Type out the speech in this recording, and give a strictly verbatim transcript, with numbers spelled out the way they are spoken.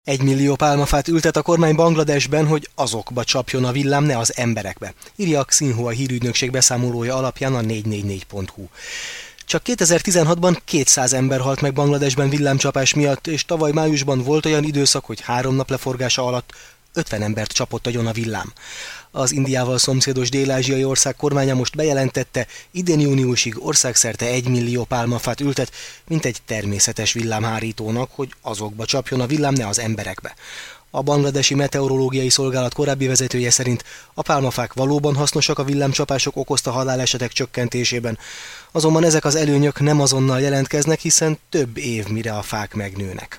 Egy millió pálmafát ültet a kormány Bangladesben, hogy azokba csapjon a villám, ne az emberekbe, írja a Xinhua hírügynökség beszámolója alapján a négy négy négy pont hu. Csak kétezer-tizenhatban kétszáz ember halt meg Bangladesben villámcsapás miatt, és tavaly májusban volt olyan időszak, hogy három nap leforgása alatt ötven embert csapott agyon a villám. Az Indiával szomszédos dél-ázsiai ország kormánya most bejelentette, idén júniusig országszerte egy millió pálmafát ültet, mint egy természetes villámhárítónak, hogy azokba csapjon a villám, ne az emberekbe. A bangladesi meteorológiai szolgálat korábbi vezetője szerint a pálmafák valóban hasznosak a villámcsapások okozta halálesetek csökkentésében, azonban ezek az előnyök nem azonnal jelentkeznek, hiszen több év, mire a fák megnőnek.